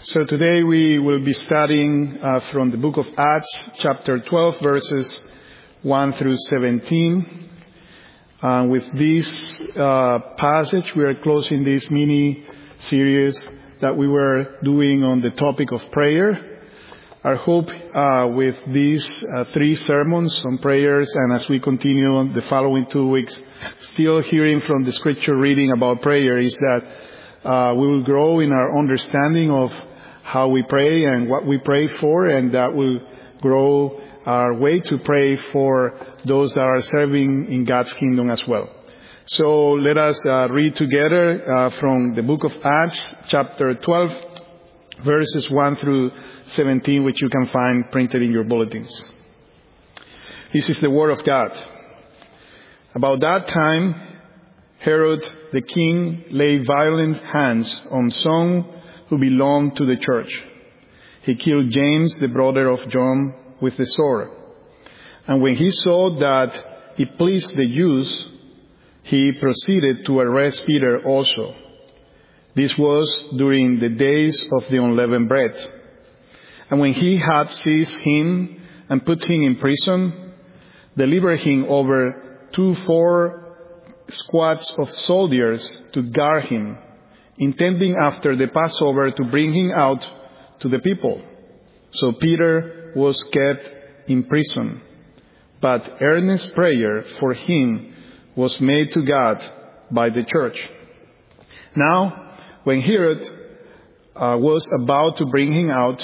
So today we will be studying from the book of Acts, chapter 12, verses 1 through 17. With this passage, we are closing this mini-series that we were doing on the topic of prayer. Our hope with these 3 sermons on prayers, and as we continue on the following 2 weeks, still hearing from the scripture reading about prayer, is that we will grow in our understanding of how we pray and what we pray for, and that will grow our way to pray for those that are serving in God's kingdom as well. So let us read together from the book of Acts, chapter 12, verses 1 through 17, which you can find printed in your bulletins. This is the word of God. About that time, Herod the king laid violent hands on some who belonged to the church. He killed James, the brother of John, with the sword. And when he saw that it pleased the Jews, he proceeded to arrest Peter also. This was during the days of the unleavened bread. And when he had seized him and put him in prison, delivered him over to 4 squads of soldiers to guard him, intending after the Passover to bring him out to the people. So Peter was kept in prison, but earnest prayer for him was made to God by the church. Now, when Herod was about to bring him out,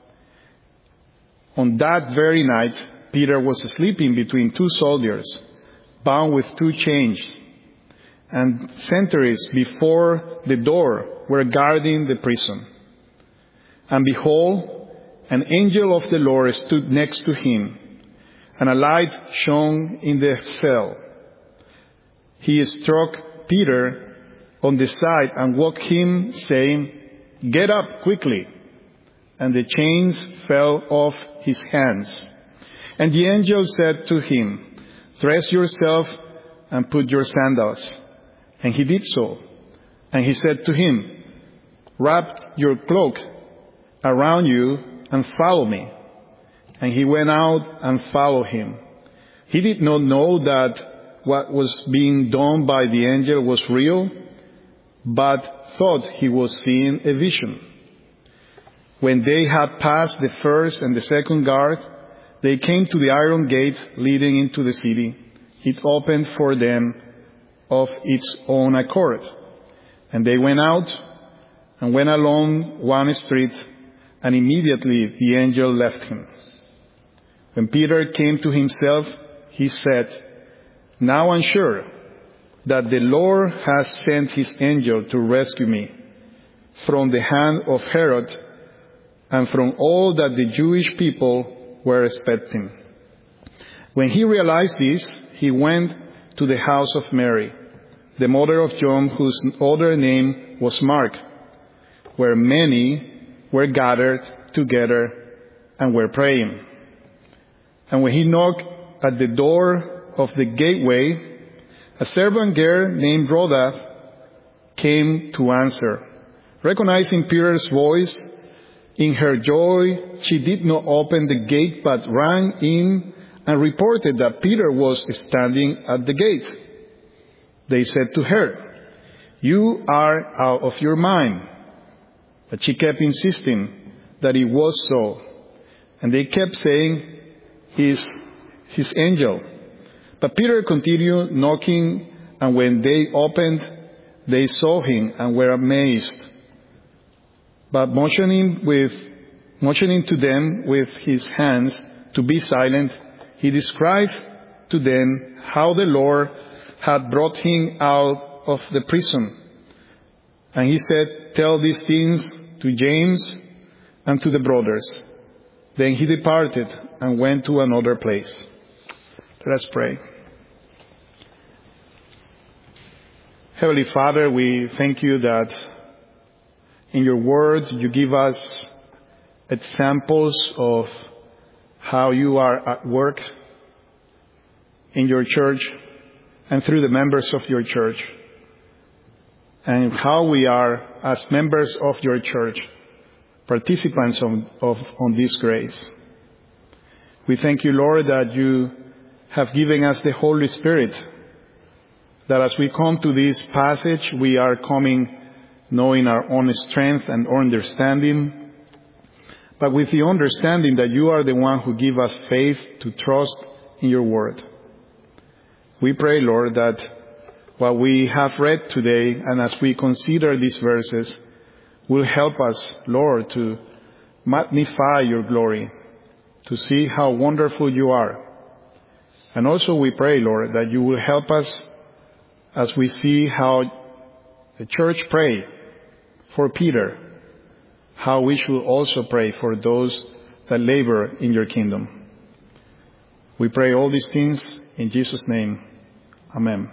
on that very night, Peter was sleeping between 2 soldiers, bound with 2 chains, and sentries before the door were guarding the prison. And behold, an angel of the Lord stood next to him, and a light shone in the cell. He struck Peter on the side and woke him, saying, "Get up quickly." And the chains fell off his hands. And the angel said to him, "Dress yourself and put your sandals." And he did so. And he said to him, "Wrap your cloak around you and follow me." And he went out and followed him. He did not know that what was being done by the angel was real, but thought he was seeing a vision. When they had passed the first and the second guard, they came to the iron gate leading into the city. It opened for them of its own accord. And they went out and went along one street, and immediately the angel left him. When Peter came to himself, he said, "Now I'm sure that the Lord has sent his angel to rescue me from the hand of Herod and from all that the Jewish people were expecting." When he realized this, he went to the house of Mary, the mother of John, whose other name was Mark, where many were gathered together and were praying. And when he knocked at the door of the gateway, a servant girl named Rhoda came to answer. Recognizing Peter's voice, in her joy, she did not open the gate but ran in and reported that Peter was standing at the gate. They said to her, "You are out of your mind." But she kept insisting that it was so. And they kept saying, his angel. But Peter continued knocking, and when they opened, they saw him and were amazed. But motioning to them with his hands to be silent, he described to them how the Lord had brought him out of the prison. And he said, "Tell these things to James and to the brothers." Then he departed and went to another place. Let us pray. Heavenly Father, we thank you that in your word you give us examples of how you are at work in your church and through the members of your church. and how we are, as members of your church, participants on this grace. We thank you, Lord, that you have given us the Holy Spirit, that as we come to this passage, we are coming knowing our own strength and understanding, but with the understanding that you are the one who give us faith to trust in your word. We pray, Lord, that what we have read today, and as we consider these verses, will help us, Lord, to magnify your glory, to see how wonderful you are. And also we pray, Lord, that you will help us as we see how the church prayed for Peter, how we should also pray for those that labor in your kingdom. We pray all these things in Jesus' name. Amen.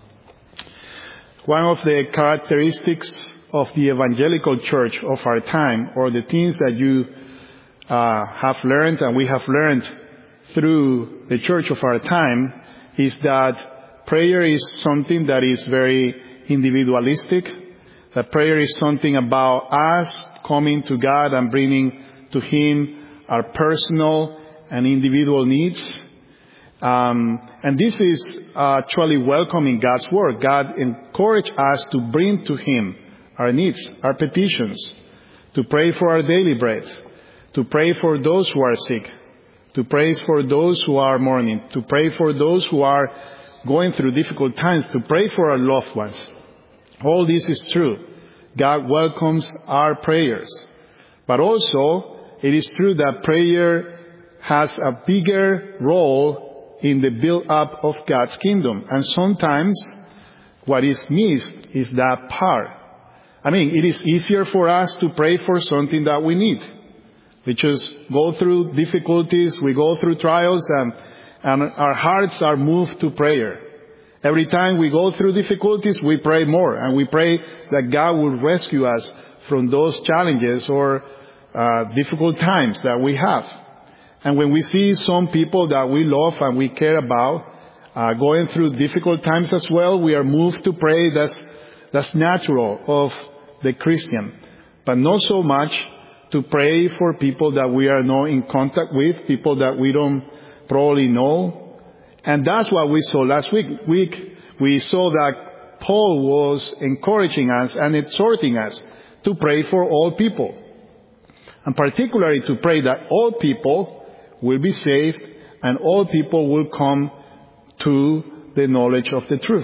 One of the characteristics of the evangelical church of our time, or the things that you have learned and we have learned through the church of our time, is that prayer is something that is very individualistic, that prayer is something about us coming to God and bringing to Him our personal and individual needs. And this is actually welcoming God's word. God encourages us to bring to Him our needs, our petitions, to pray for our daily bread, to pray for those who are sick, to pray for those who are mourning, to pray for those who are going through difficult times, to pray for our loved ones. All this is true. God welcomes our prayers. But also, it is true that prayer has a bigger role in the build-up of God's kingdom. And sometimes what is missed is that part. I mean, it is easier for us to pray for something that we need. We just go through difficulties, we go through trials, and our hearts are moved to prayer. Every time we go through difficulties, we pray more, and we pray that God will rescue us from those challenges or difficult times that we have. And when we see some people that we love and we care about going through difficult times as well, we are moved to pray. That's natural of the Christian. But not so much to pray for people that we are not in contact with, people that we don't probably know. And that's what we saw last week. We saw that Paul was encouraging us and exhorting us to pray for all people. And particularly to pray that all people will be saved and all people will come to the knowledge of the truth.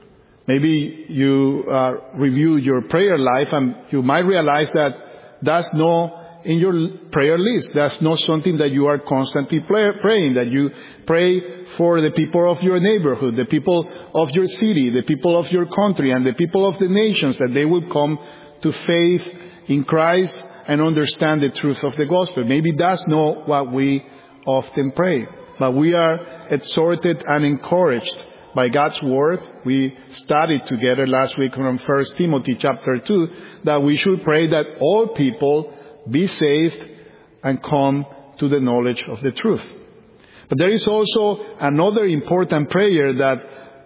Maybe you review your prayer life and you might realize that that's not in your prayer list. That's not something that you are constantly praying, that you pray for the people of your neighborhood, the people of your city, the people of your country, and the people of the nations, that they will come to faith in Christ and understand the truth of the gospel. Maybe that's not what we often pray, but we are exhorted and encouraged by God's word. We studied together last week from 1 Timothy chapter 2 that we should pray that all people be saved and come to the knowledge of the truth. But there is also another important prayer that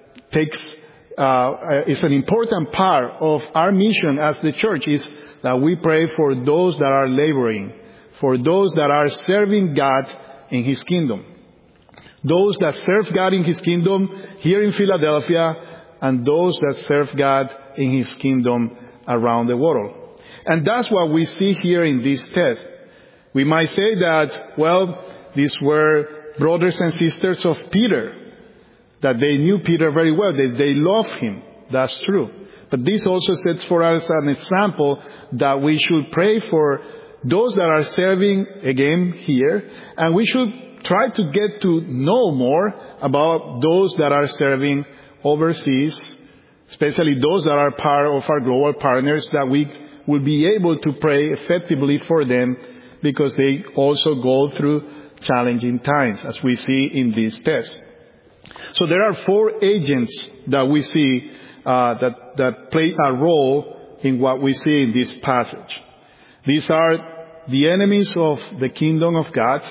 is an important part of our mission as the church, is that we pray for those that are laboring, for those that are serving God in His kingdom. Those that serve God in His kingdom here in Philadelphia, and those that serve God in His kingdom around the world. And that's what we see here in this text. We might say that, well, these were brothers and sisters of Peter, that they knew Peter very well, that they loved him. That's true. But this also sets for us an example that we should pray for those that are serving again here, and we should try to get to know more about those that are serving overseas, especially those that are part of our global partners, that we will be able to pray effectively for them, because they also go through challenging times, as we see in this text. So there are 4 agents that we see that play a role in what we see in this passage. These are the enemies of the kingdom of God,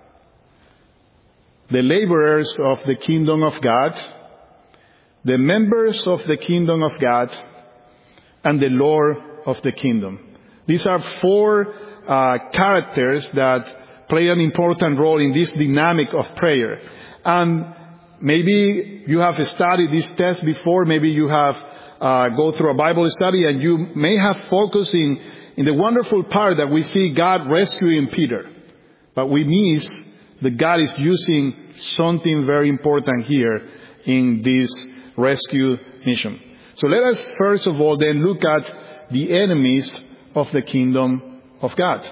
the laborers of the kingdom of God, the members of the kingdom of God, and the Lord of the kingdom. These are 4 characters that play an important role in this dynamic of prayer. And maybe you have studied this text before, maybe you have go through a Bible study, and you may have focused in the wonderful part that we see God rescuing Peter. But we miss that God is using something very important here in this rescue mission. So let us first of all then look at the enemies of the kingdom of God.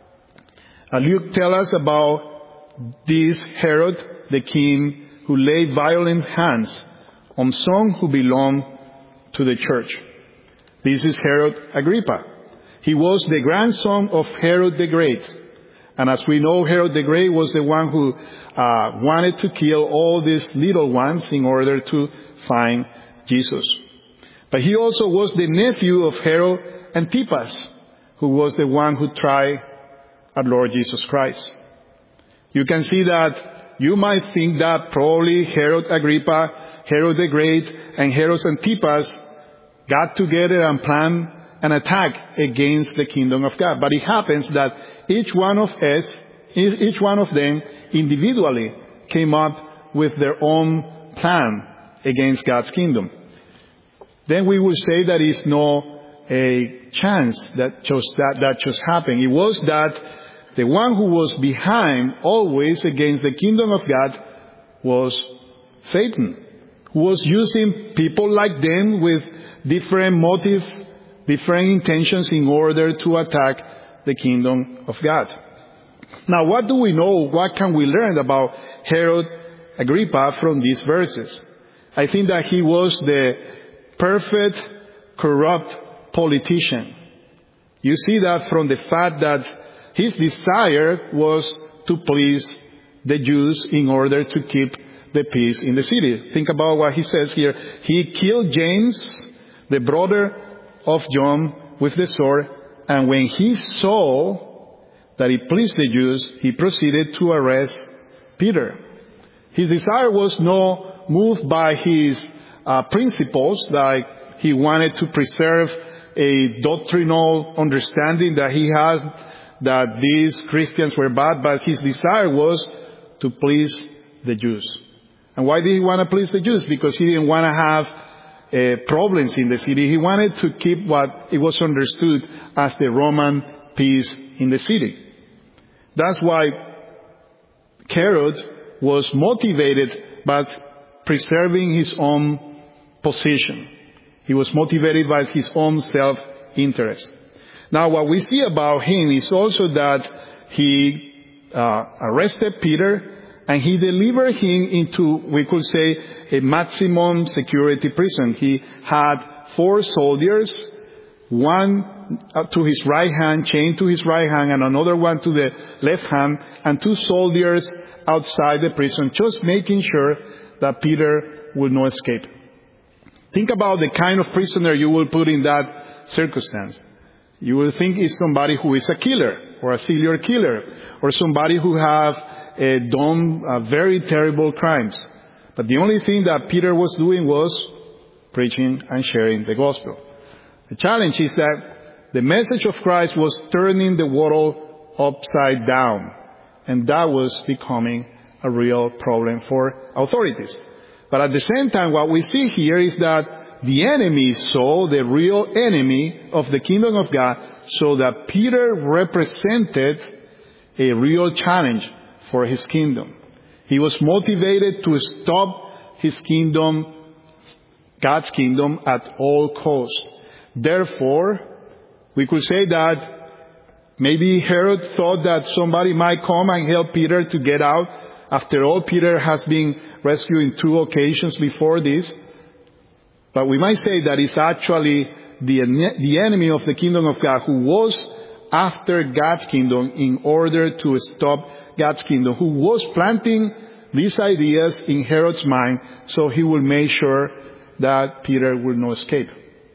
Luke tells us about this Herod, the king, who laid violent hands on some who belonged to the church. This is Herod Agrippa. He was the grandson of Herod the Great. And as we know, Herod the Great was the one who wanted to kill all these little ones in order to find Jesus. But he also was the nephew of Herod Antipas, who was the one who tried our Lord Jesus Christ. You can see that you might think that probably Herod Agrippa, Herod the Great, and Herod Antipas got together and planned an attack against the kingdom of God. But it happens that each one of them individually came up with their own plan against God's kingdom. Then we will say that it's not a chance that just happened. It was that the one who was behind always against the kingdom of God was Satan, who was using people like them with different motives, different intentions in order to attack the kingdom of God. Now, what do we know? What can we learn about Herod Agrippa from these verses? I think that he was the perfect, corrupt politician. You see that from the fact that his desire was to please the Jews in order to keep the peace in the city. Think about what he says here. He killed James, the brother of John, with the sword, and when he saw that it pleased the Jews, he proceeded to arrest Peter. His desire was not moved by his principles, like he wanted to preserve a doctrinal understanding that he had that these Christians were bad, but his desire was to please the Jews. And why did he want to please the Jews? Because he didn't want to have problems in the city. He wanted to keep what it was understood as the Roman peace in the city. That's why Herod was motivated by preserving his own position. He was motivated by his own self-interest. Now, what we see about him is also that he arrested Peter and he delivered him into, we could say, a maximum security prison. He had 4 soldiers, one to his right hand, chained to his right hand, and another one to the left hand, and 2 soldiers outside the prison, just making sure that Peter would not escape. Think about the kind of prisoner you will put in that circumstance. You will think it's somebody who is a killer, or a serial killer, or somebody who have done very terrible crimes. But the only thing that Peter was doing was preaching and sharing the gospel. The challenge is that the message of Christ was turning the world upside down, and that was becoming a real problem for authorities. But at the same time, what we see here is that the enemy saw, the real enemy of the kingdom of God, so that Peter represented a real challenge for his kingdom. He was motivated to stop his kingdom, God's kingdom, at all costs. Therefore, we could say that maybe Herod thought that somebody might come and help Peter to get out. After all, Peter has been rescued in 2 occasions before this. But we might say that it's actually the enemy of the kingdom of God who was after God's kingdom in order to stop God's kingdom, who was planting these ideas in Herod's mind so he will make sure that Peter will not escape.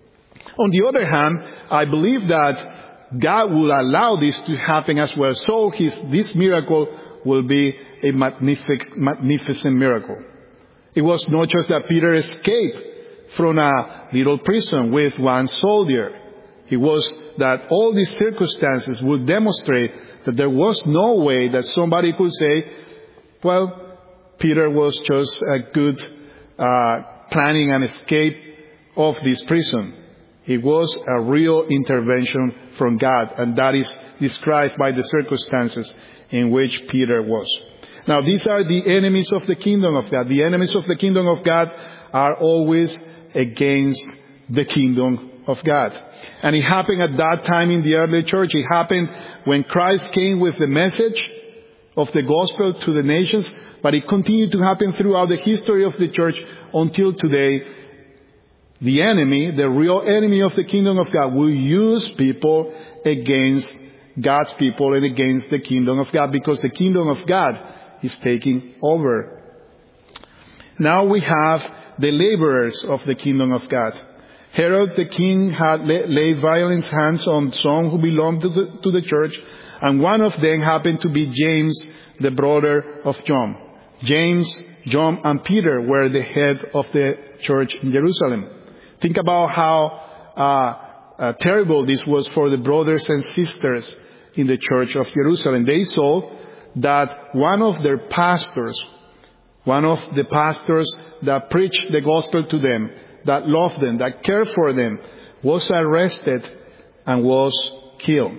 On the other hand, I believe that God will allow this to happen as well. So this miracle will be a magnificent miracle. It was not just that Peter escaped from a little prison with 1 soldier. It was that all these circumstances would demonstrate that there was no way that somebody could say, well, Peter was just a good planning an escape of this prison. It was a real intervention from God, and that is described by the circumstances in which Peter was. Now, these are the enemies of the kingdom of God. The enemies of the kingdom of God are always against the kingdom of God. And it happened at that time in the early church. It happened when Christ came with the message of the gospel to the nations, but it continued to happen throughout the history of the church until today. The enemy, the real enemy of the kingdom of God, will use people against God's people and against the kingdom of God, because the kingdom of God is taking over. Now we have the laborers of the kingdom of God. Herod the king had laid violent hands on some who belonged to the church, and one of them happened to be James, the brother of John. James, John, and Peter were the head of the church in Jerusalem. Think about how terrible this was for the brothers and sisters in the church of Jerusalem. They saw that one of their pastors, one of the pastors that preached the gospel to them, that loved them, that cared for them, was arrested and was killed.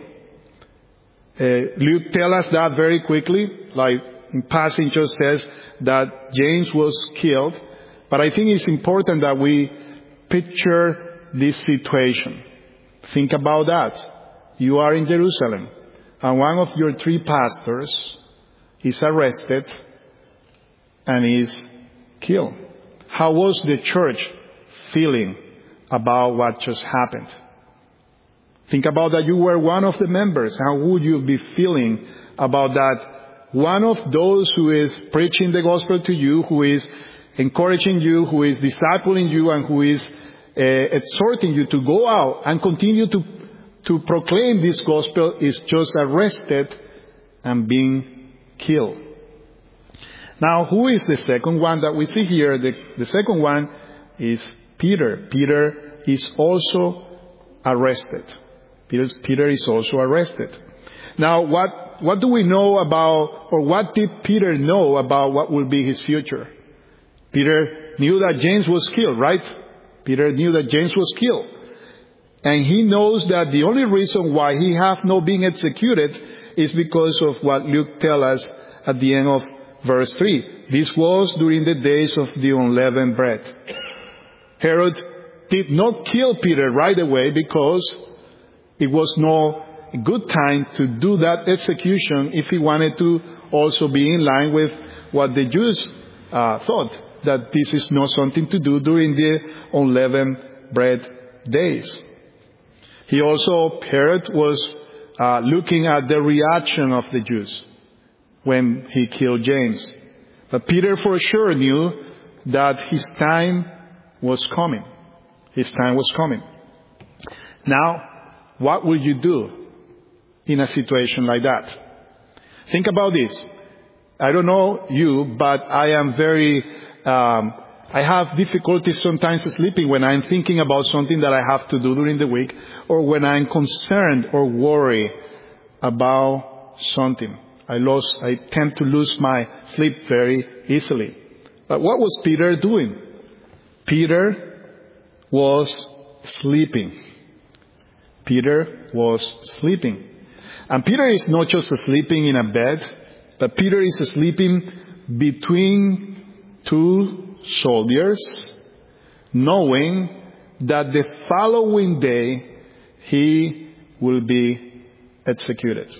Luke tells us that very quickly, like in passing just says that James was killed. But I think it's important that we picture this situation. Think about that. You are in Jerusalem, and one of your 3 pastors is arrested and is killed. How was the church feeling about what just happened? Think about that you were one of the members. How would you be feeling about that? One of those who is preaching the gospel to you, who is encouraging you, who is discipling you, and who is exhorting you to go out and continue to proclaim this gospel, is just arrested and being killed. Now, who is the second one that we see here? The second one is Peter. Peter is also arrested. Peter is also arrested. Now, what do we know about, or what did Peter know about what will be his future? Peter knew that James was killed, right? Peter knew that James was killed. And he knows that the only reason why he have not been executed is because of what Luke tells us at the end of verse 3. This was during the days of the unleavened bread. Herod did not kill Peter right away because it was not a good time to do that execution if he wanted to also be in line with what the Jews thought, that this is not something to do during the unleavened bread days. Herod was looking at the reaction of the Jews when he killed James. But Peter for sure knew that his time was coming. His time was coming. Now, what will you do in a situation like that? Think about this. I don't know you, but I am I have difficulty sometimes sleeping when I'm thinking about something that I have to do during the week, or when I'm concerned or worried about something. I tend to lose my sleep very easily. But what was Peter doing? Peter was sleeping. Peter was sleeping. And Peter is not just sleeping in a bed, but Peter is sleeping between 2 soldiers, knowing that the following day he will be executed.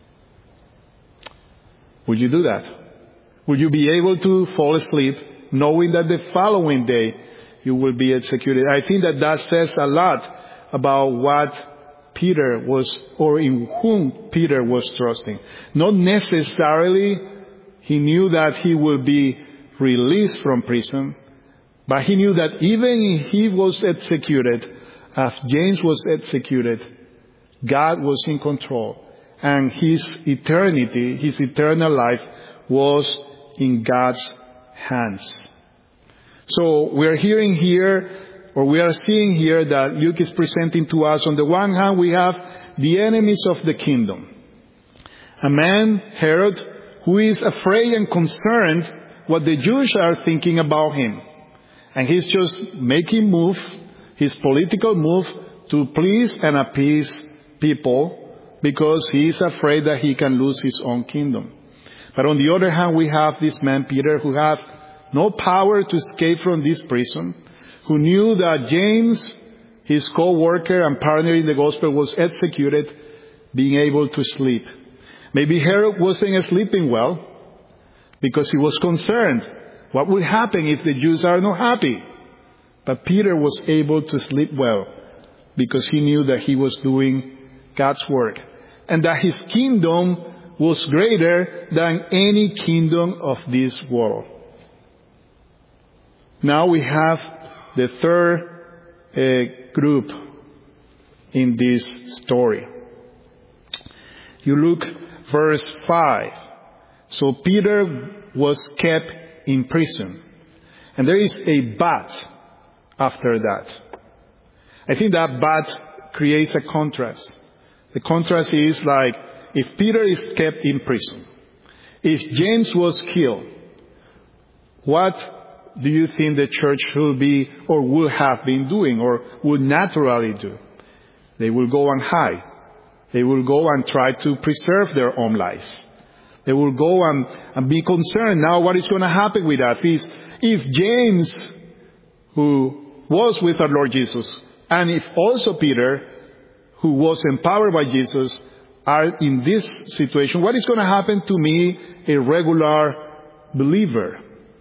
Would you do that? Would you be able to fall asleep knowing that the following day you will be executed? I think that says a lot about what Peter was, or in whom Peter was trusting. Not necessarily he knew that he will be released from prison, but he knew that even if he was executed, as James was executed, God was in control. And his eternity, his eternal life, was in God's hands. So we're hearing here or we are seeing here that Luke is presenting to us, on the one hand, we have the enemies of the kingdom. A man, Herod, who is afraid and concerned what the Jews are thinking about him. And he's just making move, his political move, to please and appease people because he is afraid that he can lose his own kingdom. But on the other hand, we have this man, Peter, who had no power to escape from this prison, who knew that James, his co-worker and partner in the gospel, was executed, being able to sleep. Maybe Herod wasn't sleeping well because he was concerned. What would happen if the Jews are not happy? But Peter was able to sleep well because he knew that he was doing God's work and that his kingdom was greater than any kingdom of this world. Now we have the third group in this story. You look verse 5. So Peter was kept in prison. And there is a but after that. I think that but creates a contrast. The contrast is like, if Peter is kept in prison, if James was killed, what do you think the church should be or would have been doing or would naturally do? They will go and hide. They will go and try to preserve their own lives. They will go and be concerned. Now what is going to happen with that is, if James, who was with our Lord Jesus, and if also Peter, who was empowered by Jesus, are in this situation, what is going to happen to me, a regular believer?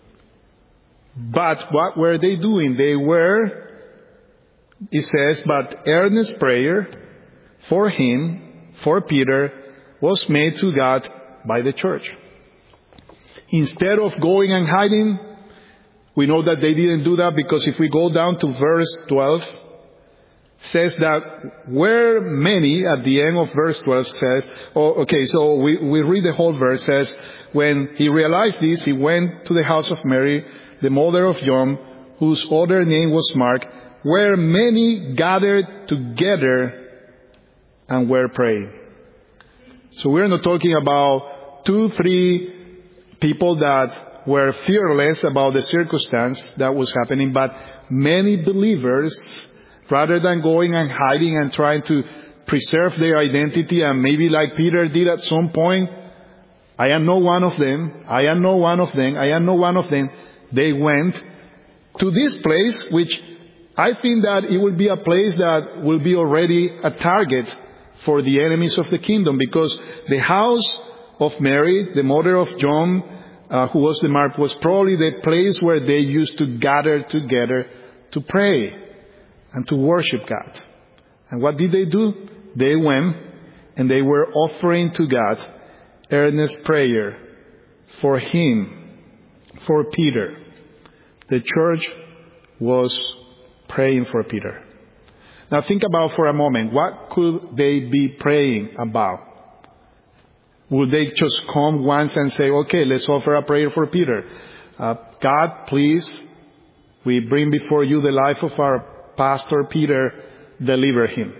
But what were they doing? They were, it says, but earnest prayer for him, for Peter, was made to God by the church. Instead of going and hiding, we know that they didn't do that, because if we go down to verse 12, says that where many, at the end of verse 12 says, so we read the whole verse, says, when he realized this, he went to the house of Mary, the mother of John, whose other name was Mark, where many gathered together and were praying. So we're not talking about 2-3 people that were fearless about the circumstance that was happening, but many believers, rather than going and hiding and trying to preserve their identity, and maybe like Peter did at some point, I am not one of them, I am not one of them, I am not one of them. They went to this place, which I think that it will be a place that will be already a target for the enemies of the kingdom, because the house of Mary, the mother of John, who was the Mark, was probably the place where they used to gather together to pray and to worship God. And what did they do? They went and they were offering to God earnest prayer for him, for Peter. The church was praying for Peter. Now think about for a moment, what could they be praying about? Would they just come once and say, okay, let's offer a prayer for Peter? God, please, we bring before you the life of our pastor Peter, deliver him.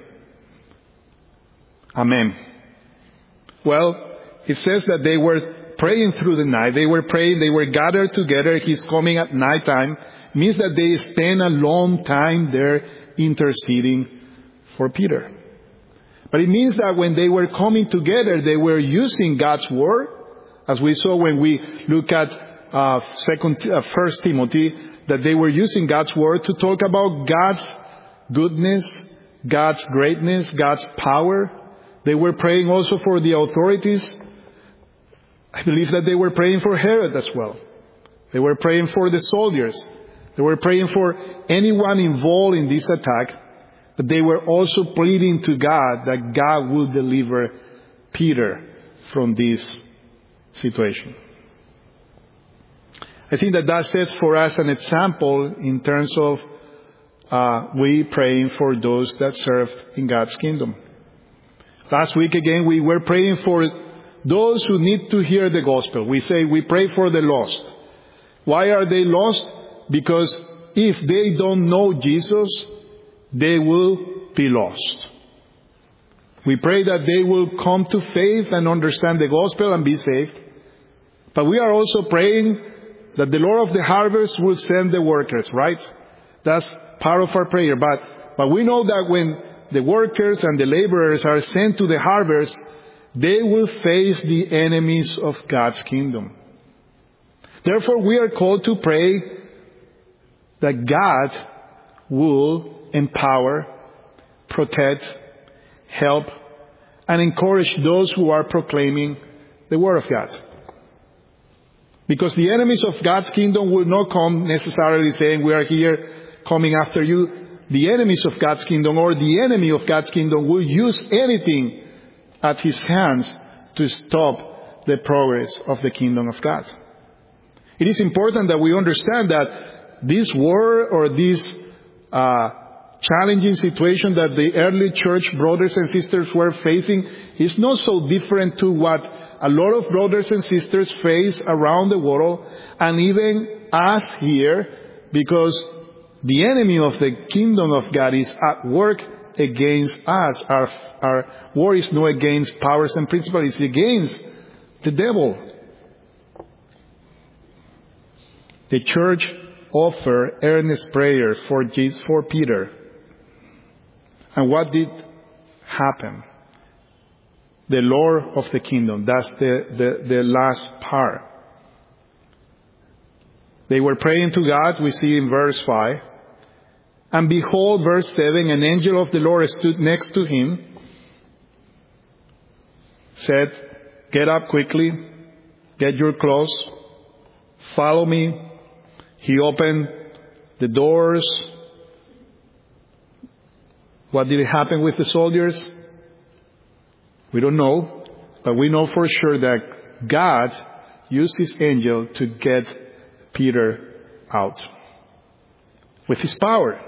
Amen. Well, it says that they were praying through the night. They were praying, they were gathered together. He's coming at nighttime. It means that they spend a long time there interceding for Peter. But it means that when they were coming together, they were using God's word, as we saw when we look at 1 Timothy, that they were using God's word to talk about God's goodness, God's greatness, God's power. They were praying also for the authorities. I believe that they were praying for Herod as well. They were praying for the soldiers. They were praying for anyone involved in this attack. But they were also pleading to God that God would deliver Peter from this situation. I think that sets for us an example in terms of we praying for those that serve in God's kingdom. Last week again, we were praying for those who need to hear the gospel. We say we pray for the lost. Why are they lost? Because if they don't know Jesus, they will be lost. We pray that they will come to faith and understand the gospel and be saved. But we are also praying that the Lord of the harvest will send the workers, right? That's part of our prayer. But we know that when the workers and the laborers are sent to the harvest, they will face the enemies of God's kingdom. Therefore, we are called to pray that God will empower, protect, help, and encourage those who are proclaiming the Word of God. Because the enemies of God's kingdom will not come necessarily saying, we are here coming after you. The enemies of God's kingdom or the enemy of God's kingdom will use anything at his hands to stop the progress of the kingdom of God. It is important that we understand that this war or this challenging situation that the early church brothers and sisters were facing is not so different to what a lot of brothers and sisters face around the world and even us here, because the enemy of the kingdom of God is at work against us. Our war is not against powers and principles, it's against the devil. The church offered earnest prayer for Peter. And what did happen? The Lord of the kingdom. That's the last part. They were praying to God, we see in verse 5. And behold, verse 7, an angel of the Lord stood next to him, said, get up quickly, get your clothes, follow me. He opened the doors. What did happen with the soldiers? We don't know, but we know for sure that God used his angel to get Peter out with his power.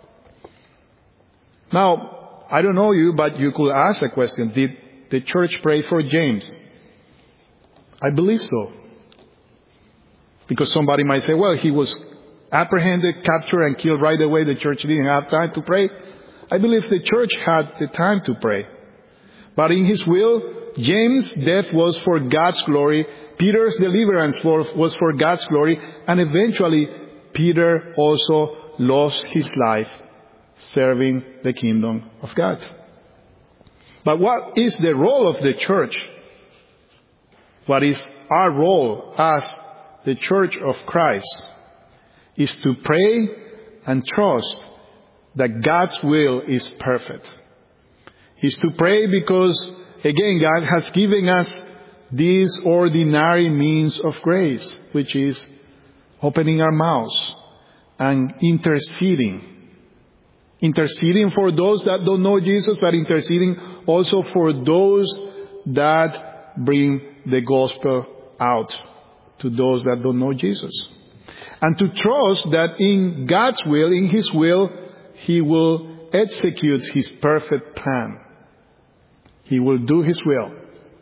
Now, I don't know you, but you could ask a question. Did the church pray for James? I believe so. Because somebody might say, well, he was apprehended, captured, and killed right away. The church didn't have time to pray. I believe the church had the time to pray. But in his will, James' death was for God's glory. Peter's deliverance was for God's glory. And eventually, Peter also lost his life serving the kingdom of God. But what is the role of the church? What is our role as the church of Christ? Is to pray and trust that God's will is perfect. Is to pray because, again, God has given us this ordinary means of grace, which is opening our mouths and interceding. Interceding for those that don't know Jesus, but interceding also for those that bring the gospel out to those that don't know Jesus. And to trust that in God's will, in his will, he will execute his perfect plan. He will do his will.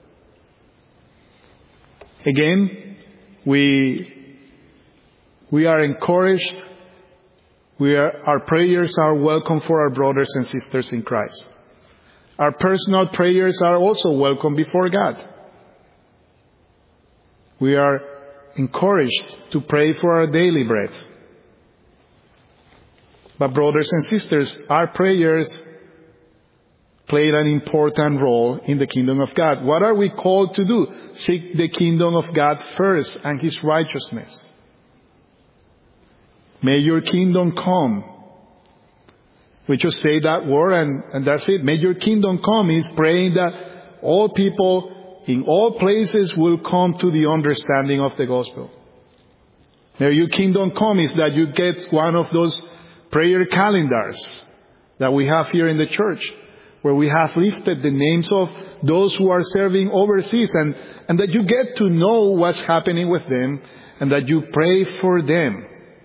Again, we are encouraged. Our prayers are welcome for our brothers and sisters in Christ. Our personal prayers are also welcome before God. We are encouraged to pray for our daily bread. But brothers and sisters, our prayers play an important role in the kingdom of God. What are we called to do? Seek the kingdom of God first and his righteousness. May your kingdom come. We just say that word and that's it. May your kingdom come is praying that all people in all places will come to the understanding of the gospel. May your kingdom come is that you get one of those prayer calendars that we have here in the church, where we have listed the names of those who are serving overseas and that you get to know what's happening with them and that you pray for them.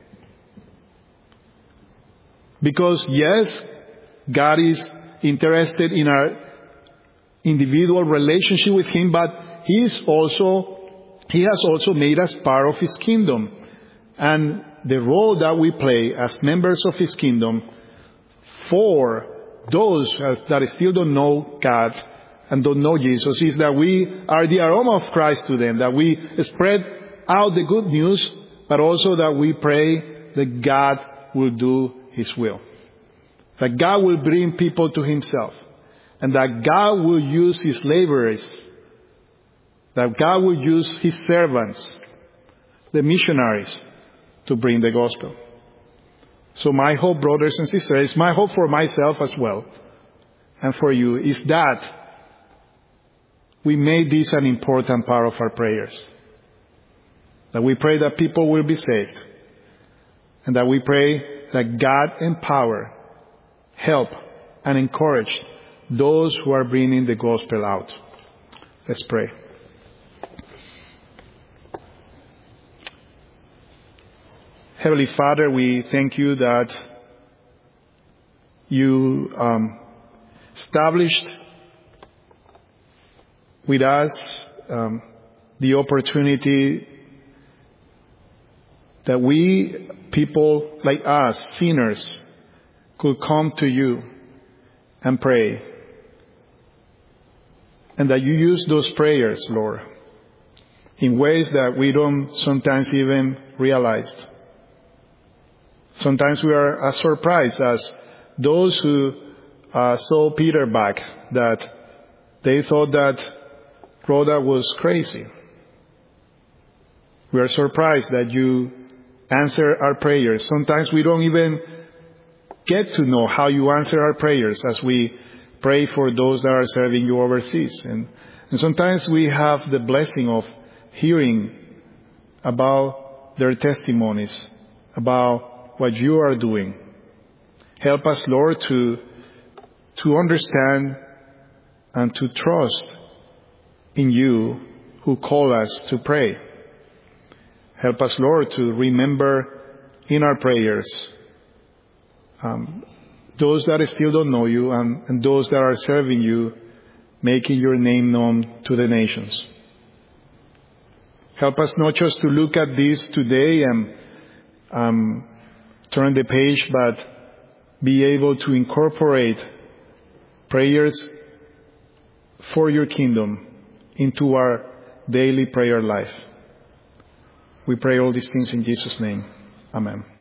Because yes, God is interested in our individual relationship with him, but he has also made us part of his kingdom. And the role that we play as members of His kingdom for those that still don't know God and don't know Jesus is that we are the aroma of Christ to them, that we spread out the good news, but also that we pray that God will do His will. That God will bring people to Himself. And that God will use His laborers. That God will use His servants, the missionaries, to bring the gospel. So my hope, brothers and sisters, my hope for myself as well, and for you, is that we make this an important part of our prayers. That we pray that people will be saved. And that we pray that God empower, help, and encourage those who are bringing the gospel out. Let's pray. Heavenly Father, we thank you that you established with us the opportunity that we, people like us, sinners, could come to you and pray. And that you use those prayers, Lord, in ways that we don't sometimes even realize. Sometimes we are as surprised as those who saw Peter back, that they thought that Rhoda was crazy. We are surprised that you answer our prayers. Sometimes we don't even get to know how you answer our prayers as we pray for those that are serving you overseas. And sometimes we have the blessing of hearing about their testimonies, about what you are doing. Help us, Lord, to understand and to trust in you who call us to pray. Help us, Lord, to remember in our prayers those that still don't know you and those that are serving you, making your name known to the nations. Help us not just to look at this today and turn the page, but be able to incorporate prayers for your kingdom into our daily prayer life. We pray all these things in Jesus' name. Amen.